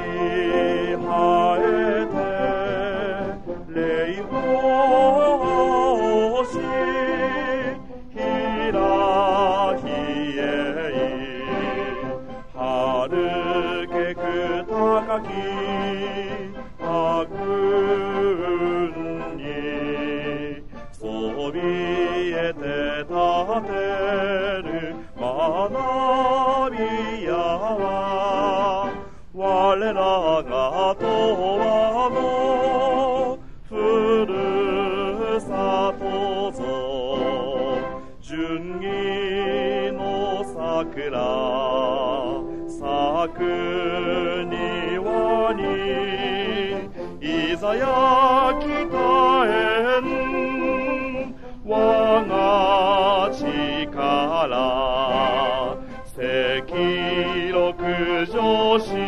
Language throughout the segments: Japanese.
生えて霊をしひらひえいはるけく高き悪運にそびえて立てる学びやは我らが永遠のふるさとぞ純義の桜咲く庭にいざやきたえん我が力赤禄女子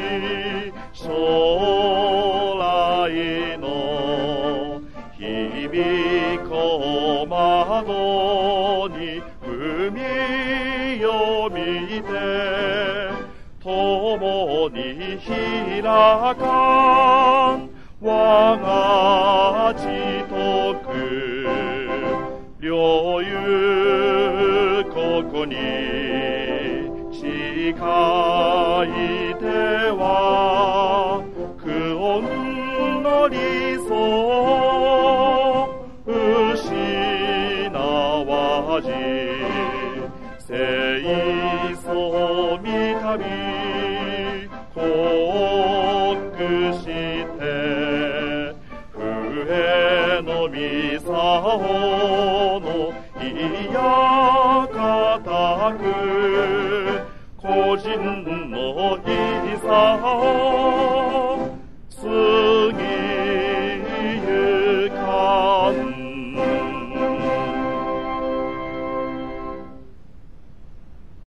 将来の響こ窓に海を見て共に開かん我が地徳領有国に誓いては苦音の理想失わじ清楚みたび国して笛のみさおのいやかたく個人のいさを